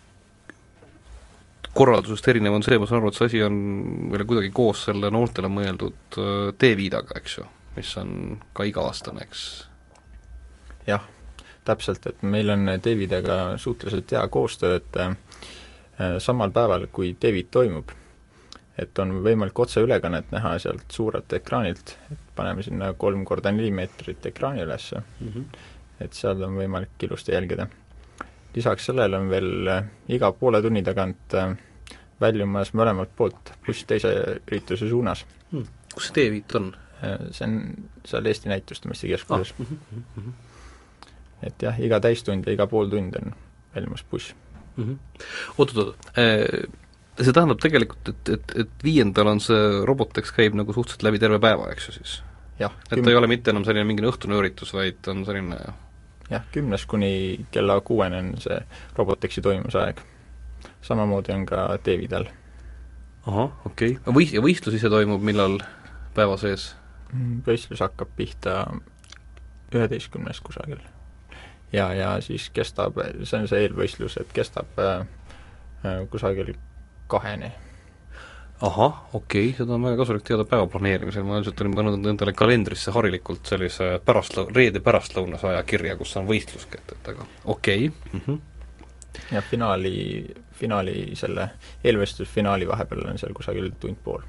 korraldusest erinev on see, ma saan aru, et see asi on veel kuidagi koos selle noortele mõeldud äh, T-Vidaga, eks ju, mis on ka iga-aastane, eks? Jah, täpselt, et meil on T-Vidaga suhteliselt hea koostöö, et äh, samal päeval, kui T-Vid toimub, et on võimalik otse ülekannet näha sealt suurelt ekraanilt, et paneme sinna kolm korda neli meetrit ekraani ülesse, mm-hmm. et seal on võimalik ilusti jälgida. Lisaks sellele on veel iga poole tunni tagant väljumas mõlemalt poolt, pluss teise ürituse suunas hmm.. Kus see teeviit on? See on seal Eesti Näitustamiste Keskuses ah,. Mm -hmm. et jah, iga täistund ja iga pool tund on väljumas buss mm. -hmm. Oot-oot-oot, see tähendab tegelikult, et, et, et viiendal on see Robotex käib nagu suhteliselt läbi terve päeva, eks ju siis? jah. et küm... ta ei ole mitte enam selline mingi õhtune üritus, vaid on selline jah, kümnest kuni kella kuueni on see Robotexi toimusaeg. Samamoodi on ka Teevidal. ahah, okei okay.. Või-, ja võistlus ise toimub millal päeva sees? Võistlus hakkab pihta üheteistkümnest kusagil. Ja, ja siis kestab, see on see eelvõistlus, et kestab äh, kusagil kaheni. ahah, okei okay., seda on väga kasulik teada päeva planeerimisel, ma ilmselt olin pannud endale kalendrisse harilikult sellise pärastlõ-, reede pärastlõunase aja kirja, kus on võistlus käitud, aga okei okay. mm. -hmm. ja finaali, finaali selle eelvõistlusfinaali vahepeal on seal kusagil tund pool.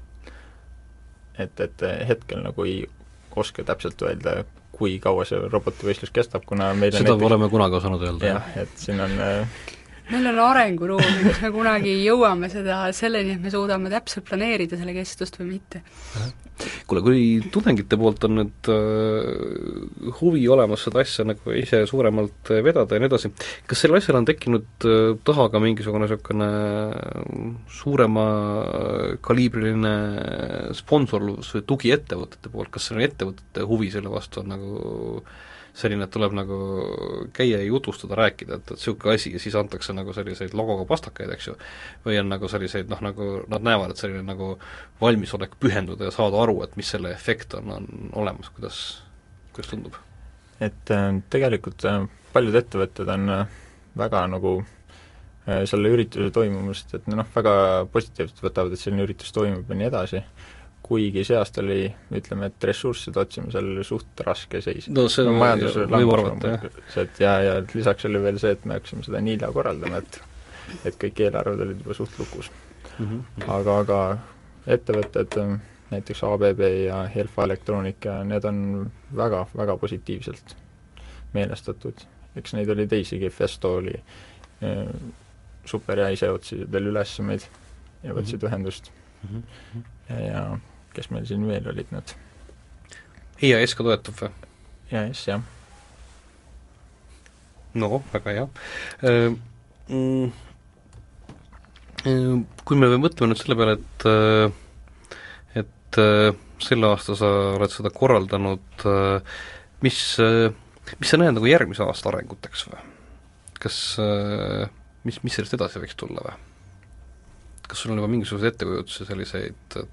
et, et hetkel nagu ei oska täpselt öelda, kui kaua see robotivõistlus kestab, kuna meil seda näiteks... oleme kunagi osanud öelda. jah, et siin on äh... meil on arenguruumi, kus me kunagi jõuame seda selleni, et me suudame täpselt planeerida selle kestust või mitte. Kuule, kui tudengite poolt on nüüd äh, huvi olemas seda asja nagu ise suuremalt vedada ja nii edasi, kas sellel asjal on tekkinud äh, taha ka mingisugune niisugune suurema kaliibriline sponsorlus või tugi ettevõtete poolt, kas selle ettevõtete huvi selle vastu on nagu selline, et tuleb nagu käia ja jutustada, rääkida, et, et niisugune asi ja siis antakse nagu selliseid logoga pastakaid, eks ju, või on nagu selliseid noh, nagu nad näevad, et selline nagu valmisolek pühenduda ja saada aru, et mis selle efekt on, on olemas, kuidas, kuidas tundub? Et äh, tegelikult äh, paljud ettevõtted on äh, väga nagu äh, selle ürituse toimumust, et noh, väga positiivselt võtavad, et selline üritus toimub ja nii edasi, kuigi see aasta oli, ütleme, et ressursside otsimisel suht raske seis. no see on võib arvata, jah. ja, ja lisaks oli veel see, et me hakkasime seda Niila korraldama, et et kõik eelarved olid juba suht lukus mm. -hmm. aga, aga ettevõtted, näiteks A B B ja Helfa Elektroonika, need on väga, väga positiivselt meelestatud. eks neid oli teisigi, Festo oli eh, super ja ise otsisid veel üles meid ja võtsid mm -hmm. ühendust mm. -hmm. ja, ja kes meil siin veel olid nad? I A S ka toetab või? I A S, jah. no, väga hea. Mm, kui me mõtleme nüüd selle peale, et et selle aasta sa oled seda korraldanud, mis, mis sa näed nagu järgmise aasta arenguteks või? Kas, mis, mis sellest edasi võiks tulla või? Kas sul on juba mingisuguseid ettekujutusi selliseid, et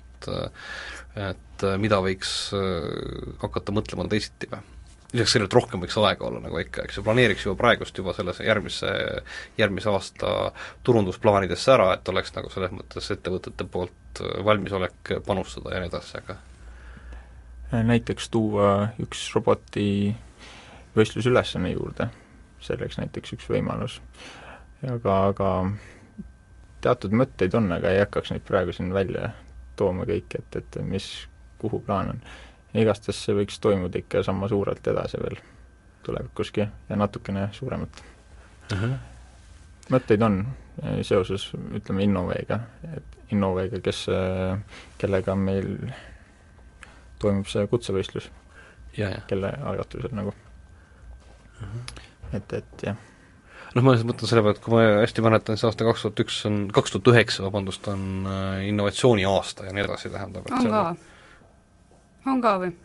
et mida võiks hakata mõtlema teisiti või? lisaks sellele, et rohkem võiks aega olla nagu ikka, eks ju, planeeriks juba praegust juba selles järgmise, järgmise aasta turundusplaanidesse ära, et oleks nagu selles mõttes ettevõtete poolt valmisolek panustada ja nii edasi, aga näiteks tuua üks roboti võistlusülesanne juurde, selleks näiteks üks võimalus. aga, aga teatud mõtteid on, aga ei hakkaks neid praegu siin välja tooma kõik, et, et mis, kuhu plaan on. Igastahes see võiks toimuda ikka sama suurelt edasi veel tulevikuski ja natukene suuremat uh. -huh. mõtteid on seoses, ütleme, Innovega, et Innovega, kes, kellega meil toimub see kutsevõistlus, kelle algatusel nagu uh. -huh. et, et jah. noh, ma lihtsalt mõtlen selle peale, et kui ma hästi mäletan, see aasta kaks tuhat üks on, kaks tuhat üheksa, vabandust, on innovatsiooni aasta ja nii edasi, tähendab, et on ka? on ka või?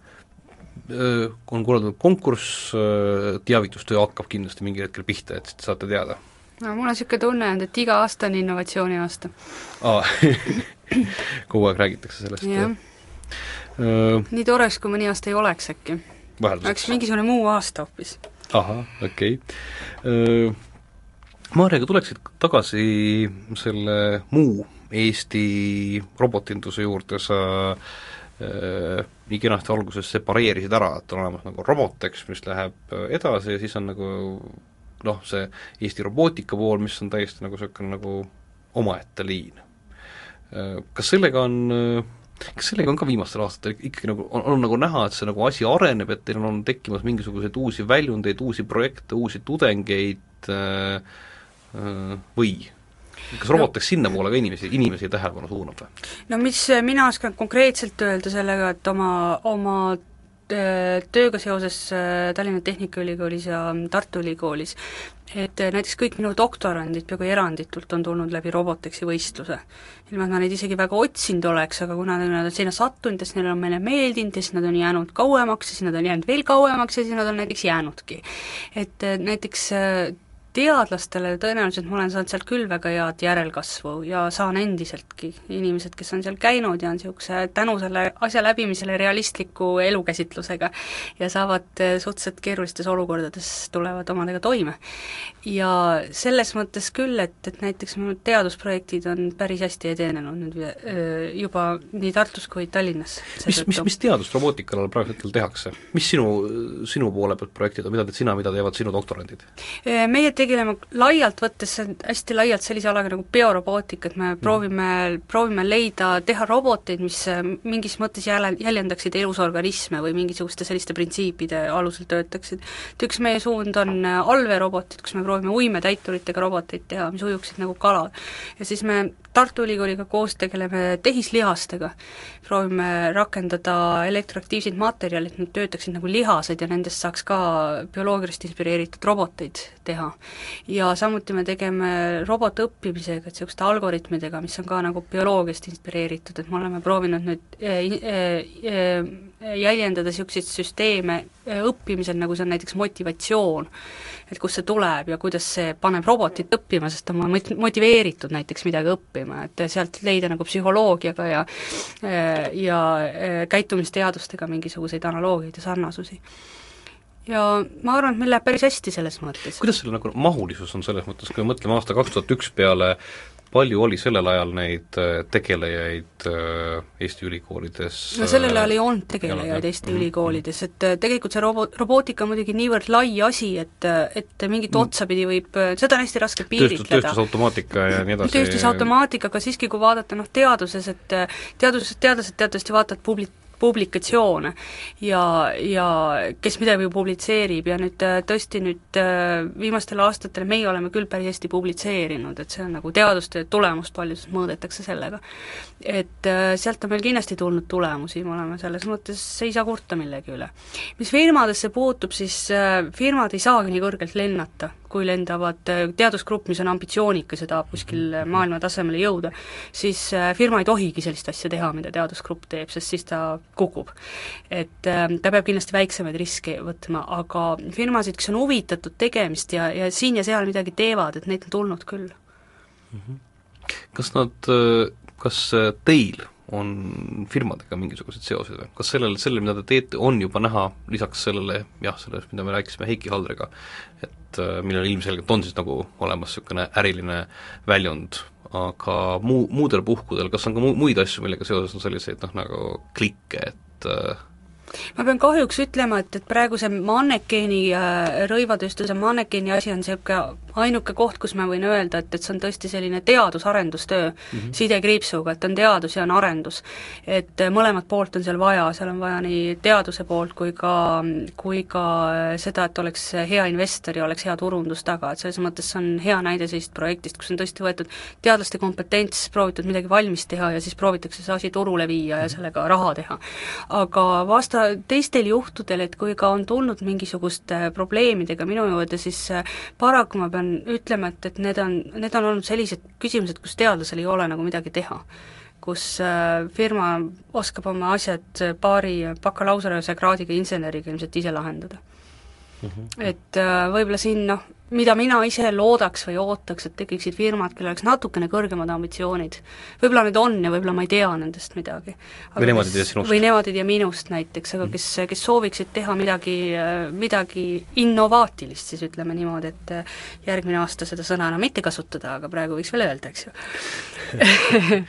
On korraldatud konkurss, teavitustöö hakkab kindlasti mingil hetkel pihta, et saate teada. no mul on niisugune tunne olnud, et iga aasta on innovatsiooni aasta. aa, kogu aeg räägitakse sellest. jah. nii toreks, kui mõni aasta ei oleks äkki. oleks mingisugune muu aasta hoopis. ahah, okei okay. Maarjaga tuleksid tagasi selle muu Eesti robotinduse juurde, sa äh, nii kenasti alguses separeerisid ära, et on olemas nagu Robotex, mis läheb edasi ja siis on nagu noh, see Eesti robootika pool, mis on täiesti nagu niisugune nagu omaette liin. Kas sellega on, kas sellega on ka viimastel aastatel ikkagi nagu, on, on nagu näha, et see nagu asi areneb, et teil on tekkimas mingisuguseid uusi väljundeid, uusi projekte, uusi tudengeid äh, või kas robot peaks no, sinna poole ka inimesi, inimesi tähelepanu suunab? No mis mina oskan konkreetselt öelda sellega, et oma, oma tööga seoses Tallinna Tehnikaülikoolis ja Tartu Ülikoolis, et näiteks kõik minu doktorandid peaaegu eranditult on tulnud läbi Roboteksi võistluse. ilma, et ma neid isegi väga otsinud oleks, aga kuna nad on sinna sattunud ja siis neile on meile meeldinud ja siis nad on jäänud kauemaks ja siis nad on jäänud veel kauemaks ja siis nad on näiteks jäänudki. Et näiteks teadlastele tõenäoliselt ma olen saanud sealt küll väga head järelkasvu ja saan endiseltki inimesed, kes on seal käinud ja on niisuguse tänu selle asja läbimisele realistliku elukäsitlusega ja saavad suhteliselt keerulistes olukordades, tulevad omadega toime. Ja selles mõttes küll, et, et näiteks minu teadusprojektid on päris hästi edenenud nüüd juba nii Tartus kui Tallinnas. Mis, mis, mis teadust robootikal praegu hetkel tehakse? Mis sinu, sinu poole pealt projektid on, mida teed sina, mida teevad sinu doktorandid? Meie tegeleme laialt võttes hästi laialt sellise alaga nagu biorobootika, et me mm. proovime, proovime leida, teha roboteid, mis mingis mõttes jäle, jäljendaksid elusorganisme või mingisuguste selliste printsiipide alusel töötaksid. et üks meie suund on allveerobotid, kus me proovime uimetäituritega roboteid teha, mis ujuksid nagu kalad. ja siis me Tartu Ülikooliga koos tegeleme tehislihastega, proovime rakendada elektroaktiivseid materjale, et nad töötaksid nagu lihased ja nendest saaks ka bioloogilist inspireeritud roboteid teha. Ja samuti me tegeme robotõppimisega, et niisuguste algoritmidega, mis on ka nagu bioloogiast inspireeritud, et me oleme proovinud nüüd jäljendada niisuguseid süsteeme õppimisel, nagu see on näiteks motivatsioon, et kust see tuleb ja kuidas see paneb robotit õppima, sest ta on motiveeritud näiteks midagi õppima, et sealt leida nagu psühholoogiaga ja ja käitumisteadustega mingisuguseid analoogiaid ja sarnasusi. Ja ma arvan, et meil läheb päris hästi selles mõttes. Kuidas selle nagu mahulisus on selles mõttes, kui me mõtleme aasta kaks tuhat üks peale, palju oli sellel ajal neid tegelejaid Eesti ülikoolides? No sellel ajal ei olnud tegelejaid Eesti mm-hmm. ülikoolides, et tegelikult see robo-, robootika on muidugi niivõrd lai asi, et, et mingit mm. otsapidi võib, seda on hästi raske piiritleda. Tööstus, tööstusautomaatika ja nii edasi. Tööstusautomaatika, aga siiski kui vaadata noh, teaduses, et teadus, teadlased teadavasti vaatavad publi-, publikatsioone ja, ja kes midagi publitseerib ja nüüd tõesti nüüd viimastel aastatel meie oleme küll päris hästi publitseerinud, et see on nagu teadustöö tulemust paljuses mõõdetakse sellega. Et sealt on meil kindlasti tulnud tulemusi, me oleme selles mõttes, ei saa kurta millegi üle. Mis firmadesse puutub, siis firmad ei saagi nii kõrgelt lennata, kui lendavad teadusgrupp, mis on ambitsioonikas ja tahab kuskil maailma tasemele jõuda, siis firma ei tohigi sellist asja teha, mida teadusgrupp teeb, sest siis ta kukub. Et ta peab kindlasti väiksemaid riske võtma, aga firmasid, kes on huvitatud tegemist ja, ja siin ja seal midagi teevad, et neid on tulnud küll. Kas nad, kas teil on firmadega mingisugused seosed või? Kas sellele, selle, mida te teete, on juba näha lisaks sellele, jah, sellest, mida me rääkisime Heiki Haldriga, et millel ilmselgelt on siis nagu olemas niisugune äriline väljund, aga muu, muudel puhkudel, kas on ka mu, muid asju, millega seoses on selliseid noh, nagu klikke, et ma pean kahjuks ütlema, et, et praegu see mannekeeni, rõivatööstuse mannekeeni asi on niisugune ainuke koht, kus ma võin öelda, et, et see on tõesti selline teadus-arendustöö mm-hmm. sidekriipsuga, et on teadus ja on arendus. Et mõlemat poolt on seal vaja, seal on vaja nii teaduse poolt kui ka, kui ka seda, et oleks hea investor ja oleks hea turundus taga, et selles mõttes on hea näide sellist projektist, kus on tõesti võetud teadlaste kompetents, proovitud midagi valmis teha ja siis proovitakse see asi turule viia ja sellega raha teha. Aga vasta teistel juhtudel, et kui ka on tulnud mingisuguste probleemidega minu juurde, siis paraku ma pean ütlema, et, et need on, need on olnud sellised küsimused, kus teadlasel ei ole nagu midagi teha. Kus firma oskab oma asjad paari bakalaureuse kraadiga inseneriga ilmselt ise lahendada. Mm-hmm. Et võib-olla siin, noh, mida mina ise loodaks või ootaks, et tekiksid firmad, kellel oleks natukene kõrgemad ambitsioonid. Võib-olla need on ja võib-olla ma ei tea nendest midagi. Või nemad ei tea sinust. Või nemad ei tea minust näiteks, aga kes, kes sooviksid teha midagi, midagi innovaatilist, siis ütleme niimoodi, et järgmine aasta seda sõna enam mitte kasutada, aga praegu võiks veel öelda, eks ju.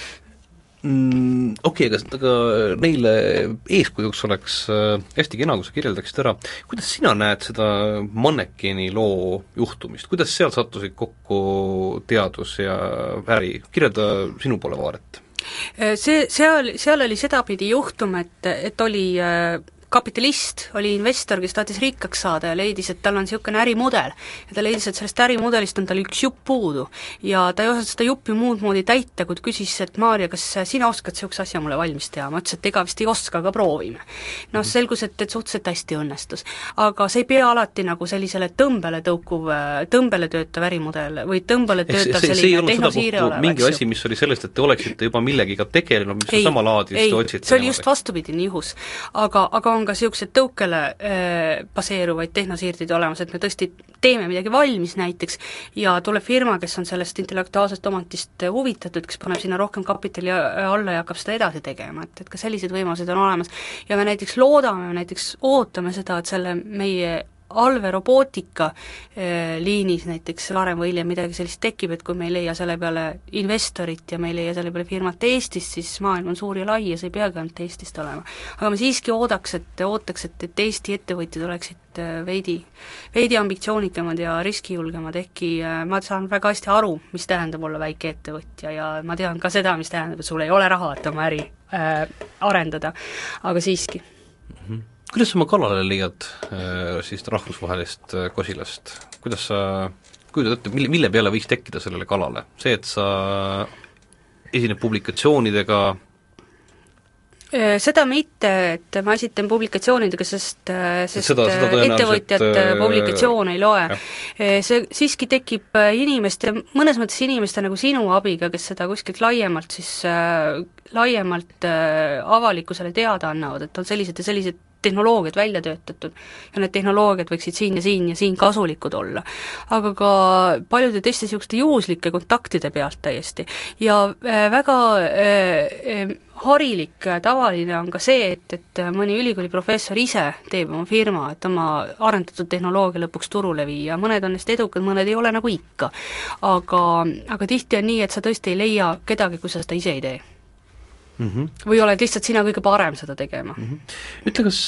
Mm, okei okay,, aga, aga neile eeskujuks oleks hästi kena, kui sa kirjeldaksid ära, kuidas sina näed seda mannekeeni loo juhtumist, kuidas seal sattusid kokku teadus ja äri, kirjelda sinu poole vaadet? See, seal, seal oli sedapidi juhtum, et, et oli kapitalist, oli investor, kes tahtis rikkaks saada ja leidis, et tal on niisugune ärimudel. Ja ta leidis, et sellest ärimudelist on tal üks jupp puudu. Ja ta ei osanud seda juppi muud moodi täita, kui küsis, et Maarja, kas sina oskad niisuguse asja mulle valmis teha? Ma ütlesin, et ega vist ei oska, aga proovime. Noh, selgus, et, et suhteliselt hästi õnnestus. Aga see ei pea alati nagu sellisele tõmbele tõukuv, tõmbele töötav ärimudel või tõmbele töötav see, selline tehnosiire olev. Mingi asi, mis oli sellest, et te oleksite juba millegiga tegelenud, mis ei, on sama laadi, siis te otsite see oli just vastupidine juhus. Aga, aga on ka niisugused tõukele äh, baseeruvaid tehnosiirdeid olemas, et me tõesti teeme midagi valmis näiteks ja tuleb firma, kes on sellest intellektuaalsest omandist huvitatud, kes paneb sinna rohkem kapitali alla ja hakkab seda edasi tegema, et, et ka sellised võimalused on olemas. Ja me näiteks loodame, näiteks ootame seda, et selle meie allveerobootika eh, liinis näiteks varem või hiljem midagi sellist tekib, et kui me ei leia selle peale investorit ja me ei leia selle peale firmat Eestist, siis maailm on suur ja lai ja see ei peagi ainult Eestist olema. aga me siiski oodaks, et ootaks, et, et Eesti ettevõtjad oleksid veidi, veidi ambitsioonikamad ja riskijulgemad, ehkki ma saan väga hästi aru, mis tähendab olla väike ettevõtja ja ma tean ka seda, mis tähendab, et sul ei ole raha, et oma äri äh, arendada, aga siiski mm-hmm. Kuidas sa oma kalale leiad äh, siis rahvusvahelist äh, kosilast? Kuidas sa kujutad ette, mille, mille peale võiks tekkida sellele kalale? See, et sa esineb publikatsioonidega? Seda mitte, et ma esitan publikatsioonidega, sest, sest seda, seda ettevõtjad publikatsioone ei loe. See siiski tekib inimeste, mõnes mõttes inimeste nagu sinu abiga, kes seda kuskilt laiemalt siis laiemalt avalikkusele teada annavad, et on sellised ja sellised tehnoloogiad välja töötatud ja need tehnoloogiad võiksid siin ja siin ja siin kasulikud olla. aga ka paljude teiste niisuguste juhuslike kontaktide pealt täiesti. Ja väga äh, harilik, tavaline on ka see, et, et mõni ülikooli professor ise teeb oma firma, et oma arendatud tehnoloogia lõpuks turule viia, mõned on neist edukad, mõned ei ole nagu ikka. Aga, aga tihti on nii, et sa tõesti ei leia kedagi, kui sa seda ise ei tee. Mm -hmm. või oled lihtsalt sina kõige parem seda tegema mm. -hmm. Ütle, kas,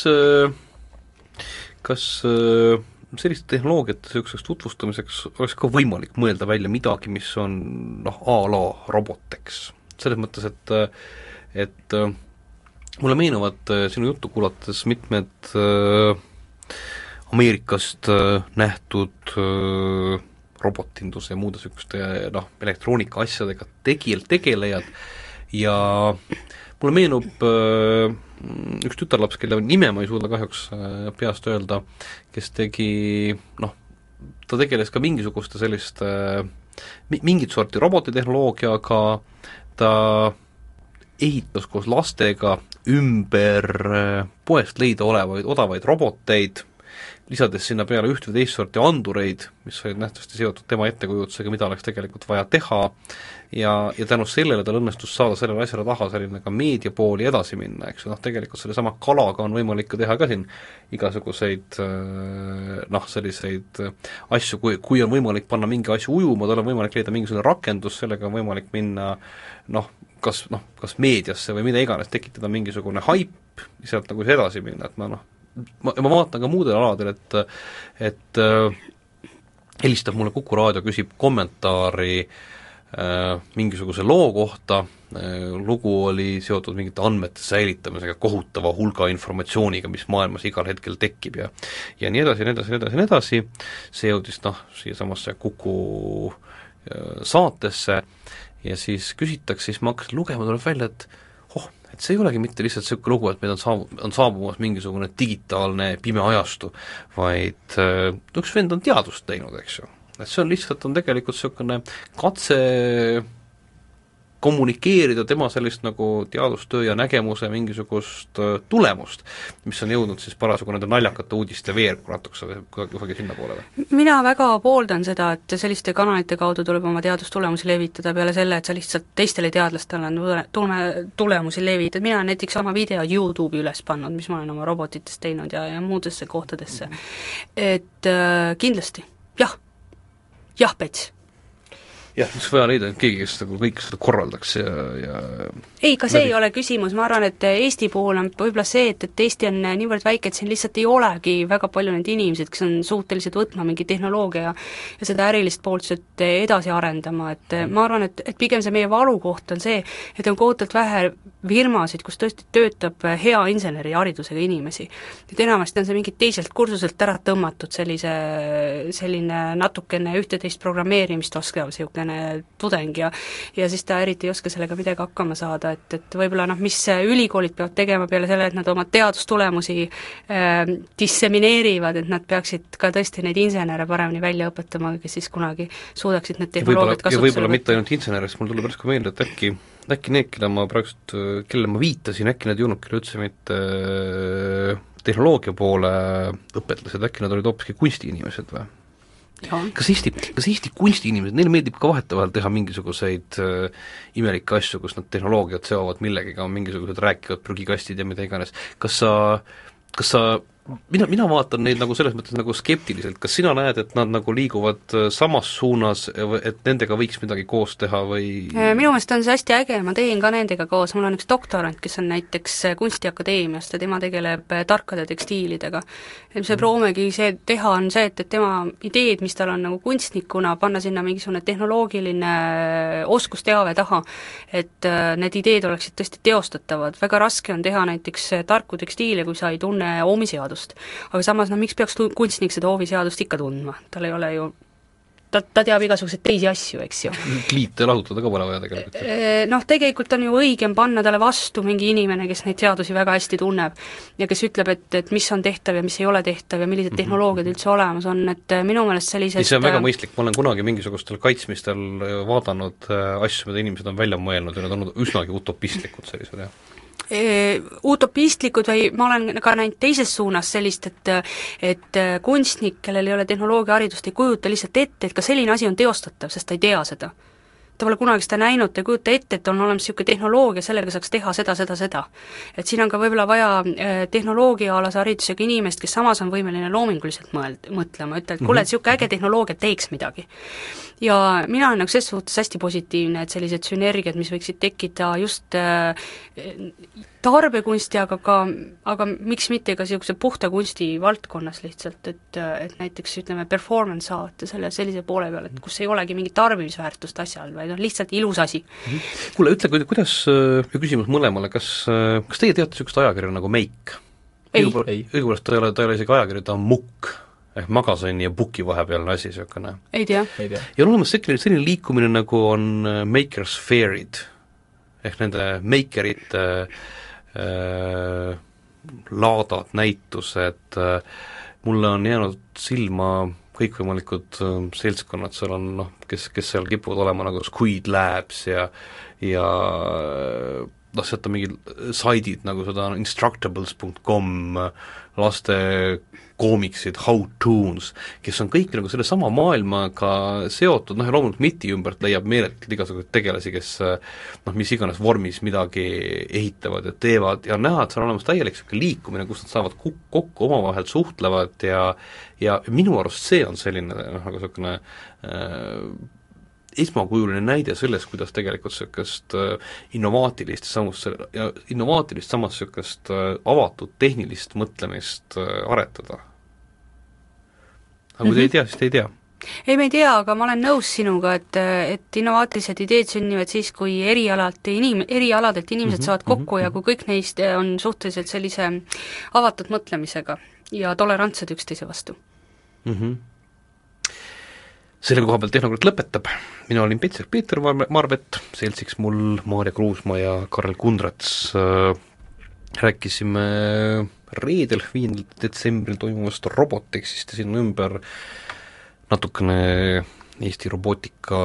kas selliste tehnoloogiate niisuguseks tutvustamiseks oleks ka võimalik mõelda välja midagi, mis on noh, a la roboteks? Selles mõttes, et et mulle meenuvad sinu juttu kuulates mitmed äh, Ameerikast äh, nähtud äh, robotinduse ja muude niisuguste noh, elektroonika asjadega tegijal, tegelejad ja mulle meenub äh, üks tütarlaps, kelle nime ma ei suuda kahjuks äh, peast öelda, kes tegi, noh, ta tegeles ka mingisuguste selliste äh, mingit sorti robotitehnoloogiaga, ta ehitas koos lastega ümber äh, poest leida olevaid odavaid roboteid, lisades sinna peale üht või teist sorti andureid, mis olid nähtavasti seotud tema ettekujutusega, mida oleks tegelikult vaja teha, ja, ja tänu sellele tal õnnestus saada sellele asjale taha selline ka meediapooli edasi minna, eks ju, noh tegelikult selle sama kalaga on võimalik ka teha ka siin igasuguseid noh, selliseid asju, kui, kui on võimalik panna mingi asju ujuma, tal on võimalik leida mingisugune rakendus, sellega on võimalik minna noh, kas, noh, kas meediasse või mida iganes, tekitada mingisugune haip, sealt nagu edasi minna, et ma noh, ma, ma vaatan ka muudel aladel, et et äh, helistab mulle Kuku raadio, küsib kommentaari äh, mingisuguse loo kohta äh,, lugu oli seotud mingite andmete säilitamisega, kohutava hulga informatsiooniga, mis maailmas igal hetkel tekib ja ja nii edasi, nii edasi, nii edasi, nii edasi, see jõudis noh, siiasamasse Kuku äh, saatesse ja siis küsitakse, siis ma hakkasin lugema, tuleb välja, et oh, et see ei olegi mitte lihtsalt niisugune lugu, et meil on saabu-, on saabumas mingisugune digitaalne pime ajastu, vaid äh, üks vend on teadust teinud, eks ju. Et see on lihtsalt, on tegelikult niisugune katse kommunikeerida tema sellist nagu teadustöö ja nägemuse mingisugust äh, tulemust, mis on jõudnud siis parasjagu nende naljakate uudiste veergu natukese kusagil sinna poole või? Mina väga pooldan seda, et selliste kanalite kaudu tuleb oma teadustulemusi levitada peale selle, et sa lihtsalt teistele teadlastele tule, tulemusi levitad. Mina näiteks oma video YouTube'i üles pannud, mis ma olen oma robotitest teinud ja, ja muudesse kohtadesse. Et äh, kindlasti, jah, jah, Pets. Jah, mis vaja leida, et keegi, kes nagu kõik seda korraldaks ja, ja ei, ka see läbi. Ei ole küsimus, ma arvan, et Eesti puhul on võib-olla see, et, et Eesti on niivõrd väike, et siin lihtsalt ei olegi väga palju neid inimesed, kes on suutelised võtma mingi tehnoloogia ja, ja seda ärilist poolt edasi arendama, et ma arvan, et, et pigem see meie valukoht on see, et on kohutavalt vähe firmasid, kus tõesti töötab hea inseneriharidusega inimesi. et enamasti on see mingit teiselt kursuselt ära tõmmatud sellise, selline natukene ühte-teist programmeerimist oskav niisugune tudeng ja ja siis ta eriti ei oska sellega midagi hakkama saada, et, et võib-olla noh, mis ülikoolid peavad tegema peale selle, et nad oma teadustulemusi äh, dissemineerivad, et nad peaksid ka tõesti neid insenere paremini välja õpetama, kes siis kunagi suudaksid need tehnoloogiad kasutusele võtta. Ja võib-olla mitte ainult insenerist, mul tuleb järsku meelde, et äkki äkki need, keda ma praegust, kelle ma viitasin, äkki need ei olnud küll üldse mitte tehnoloogia poole õpetlased, äkki nad olid hoopiski kunstiinimesed või? Ja. Kas Eesti, kas Eesti kunstiinimesed, neile meeldib ka vahetevahel teha mingisuguseid äh, imelikke asju, kus nad tehnoloogiat seovad millegiga, mingisugused rääkivad prügikastid ja mida iganes. Kas sa, kas sa mina, mina vaatan neid nagu selles mõttes nagu skeptiliselt, kas sina näed, et nad nagu liiguvad samas suunas, et nendega võiks midagi koos teha või? Minu meelest on see hästi äge, ma teen ka nendega koos, mul on üks doktorant, kes on näiteks Kunstiakadeemiast ja tema tegeleb tarkade tekstiilidega. ja mis me proovimegi see teha, on see, et, et tema ideed, mis tal on nagu kunstnikuna, panna sinna mingisugune tehnoloogiline oskusteave taha, et need ideed oleksid tõesti teostatavad. Väga raske on teha näiteks tarku tekstiile, kui sa ei tunne oomiseadust. Aga samas, no miks peaks kunstnik seda hooviseadust ikka tundma? Tal ei ole ju, ta, ta teab igasuguseid teisi asju, eks ju. Liite lahutada ka pole vaja tegelikult. Noh, tegelikult on ju õigem panna talle vastu mingi inimene, kes neid seadusi väga hästi tunneb ja kes ütleb, et, et mis on tehtav ja mis ei ole tehtav ja millised tehnoloogiad üldse olemas on, et minu meelest sellisest see on väga mõistlik, ma olen kunagi mingisugustel kaitsmistel vaadanud asju, mida inimesed on välja mõelnud ja need on üsnagi utopistlikud sellised, jah. E, utopistlikud või ma olen ka näinud teises suunas sellist, et et kunstnik, kellel ei ole tehnoloogiaharidust, ei kujuta lihtsalt ette, et ka selline asi on teostatav, sest ta ei tea seda. Ta pole kunagi seda näinud, ta ei kujuta ette, et on olemas niisugune tehnoloogia, sellega saaks teha seda, seda, seda. Et siin on ka võib-olla vaja tehnoloogiaalase haridusega inimest, kes samas on võimeline loominguliselt mõeld-, mõtlema, ütle, et kuule, et niisugune äge tehnoloogia teeks midagi. Ja mina olen nagu selles suhtes hästi positiivne, et sellised sünergiad, mis võiksid tekkida just äh, tarbekunsti, aga ka, aga miks mitte ka niisuguse puhta kunsti valdkonnas lihtsalt, et, et näiteks ütleme performance art ja selle sellise poole peal, et kus ei olegi mingit tarbimisväärtust asjal, vaid on lihtsalt ilus asi. Kuule, ütle, kuidas, ja küsimus mõlemale, kas, kas teie teate niisugust ajakirja nagu Make? Ei. Õigupoolest ta ei ole, ta ei ole isegi ajakirja, ta on mukk. Ehk magasini ja buki vahepealne asi, niisugune. Ei tea. ja on olemas selline, selline liikumine, nagu on Makers Fairid, ehk nende makerite äh, laadad, näitused äh,, mulle on jäänud silma kõikvõimalikud äh, seltskonnad, seal on noh, kes, kes seal kipuvad olema nagu Squid Labs ja ja noh, sealt on mingid saidid, nagu seda on instructables dot com, laste koomiksid, how-toons, kes on kõik nagu selle sama maailmaga seotud, noh ja loomulikult miti ümbert leiab meeletult igasuguseid tegelasi, kes noh, mis iganes vormis midagi ehitavad ja teevad ja näha, et seal on olemas täielik selline liikumine, kus nad saavad kokku, omavahel suhtlevad ja ja minu arust see on selline noh, nagu niisugune äh, esmakujuline näide sellest, kuidas tegelikult niisugust innovaatilist samus, ja innovaatilist samas niisugust avatud tehnilist mõtlemist aretada. Aga kui mm-hmm. te ei tea, siis te ei tea. Ei, me ei tea, aga ma olen nõus sinuga, et, et innovaatilised ideed sünnivad siis, kui erialalt inim-, erialadelt inimesed mm-hmm. saavad kokku mm-hmm. ja kui kõik neist on suhteliselt sellise avatud mõtlemisega ja tolerantsed üksteise vastu. Mhm. Selle koha pealt Tehnokrat lõpetab. Mina olin Petsek Peeter Marbet, seltsiks mul Maarja Kruusmaa ja Karel Kundrats. Rääkisime reedel, viiendal detsembril toimuvast Robotexist ja sinna ümber natukene Eesti robootika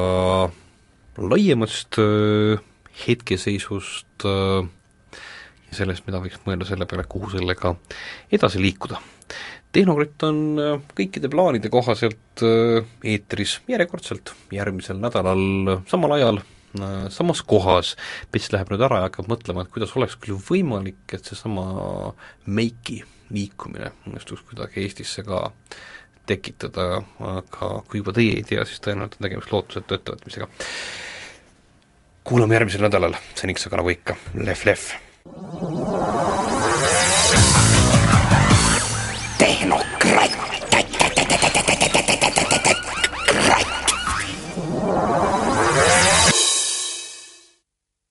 laiemast hetkeseisust ja sellest, mida võiks mõelda selle peale, kuhu sellega edasi liikuda. Tehnokrat on kõikide plaanide kohaselt eetris järjekordselt järgmisel nädalal samal ajal, samas kohas. Pets läheb nüüd ära ja hakkab mõtlema, et kuidas oleks küll võimalik, et seesama Make'i liikumine õnnestuks kuidagi Eestisse ka tekitada, aga kui juba teie ei tea, siis tõenäoliselt on tegemist lootusetu ettevõtmisega. Kuulame järgmisel nädalal, seniks aga nagu ikka, lef-lef!